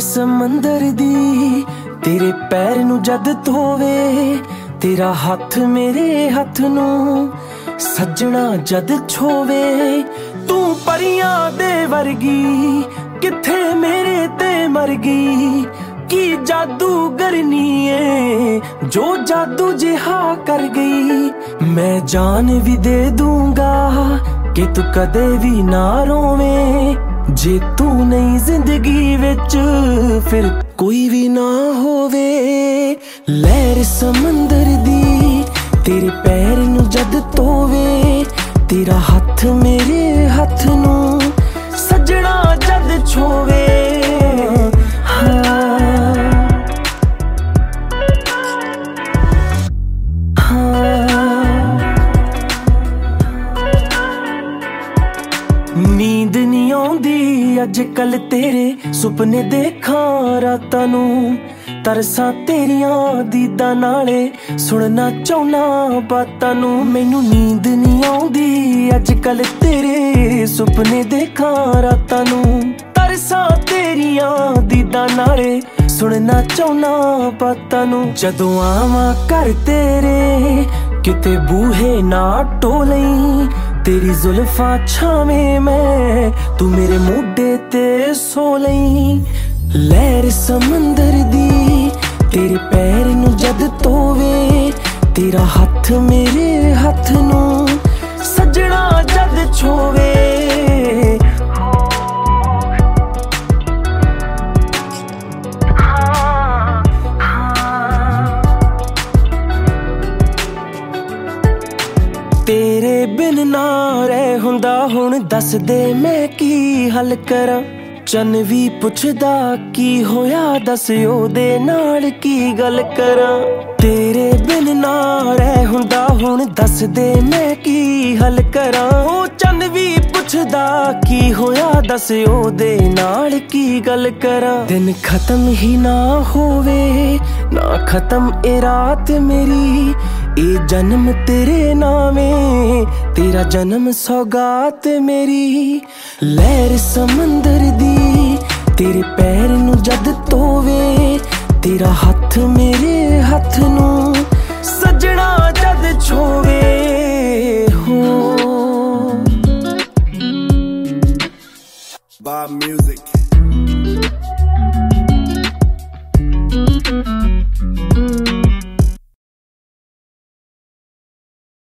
समंदर दी तेरे पैर नू जद धोवे, तेरा हथ मेरे हथ नू सजना जद छोवे। तू परियां दे वर्गी किथे मेरे ते मरगी, की जादूगरनी है जो जादू जिहा कर गई। मैं जान भी दे दूंगा कि तू कदे भी ना रोवे, जे तू नहीं जिंदगी विच फिर कोई भी ना होवे। लहर समंदर दी तेरे पैर नू जद धोवे, तेरा हथ मेरे हथ नू सजना जद छोवे। नींद नहीं आउंदी अजकल तेरे सुपने देखा रातां नू, तरसा तेरियां दीदां नाले सुनना चाहुना बातां नू। मैनू नींद नहीं आउंदी अजकल तेरे सुपने देखा रातां नू, तरसा तेरियां दीदां नाले सुनना चाहुना बातां नू। जदों आवां घर तेरे किते बूहे ना टोलई, तेरी जुल्फा छावें मैं तू मेरे मोढे ते सो लई। लहर समंदर दी तेरे पैर नू जद धोवे, तेरा हथ मेरे हथ नू सजना जद छोवे। तेरे बिन ना रह हुंदा हुण दस दे मैं की हल करा। चन भी पुछदा की होया दस ओदे नाल की गल करा। तेरे बिन ना रह हुंदा हुण दस दे मैं की हल करा। ओ चन भी पुछदा की होया दस ओदे नाल की गल करा। दिन खत्म ही ना होवे ना खत्म ए रात मेरी, ए जन्म तेरे नामे तेरा जन्म सौगात मेरी। लहर समंदर दी तेरे पैर नू जद धोवे, तेरा हथ मेरे हथ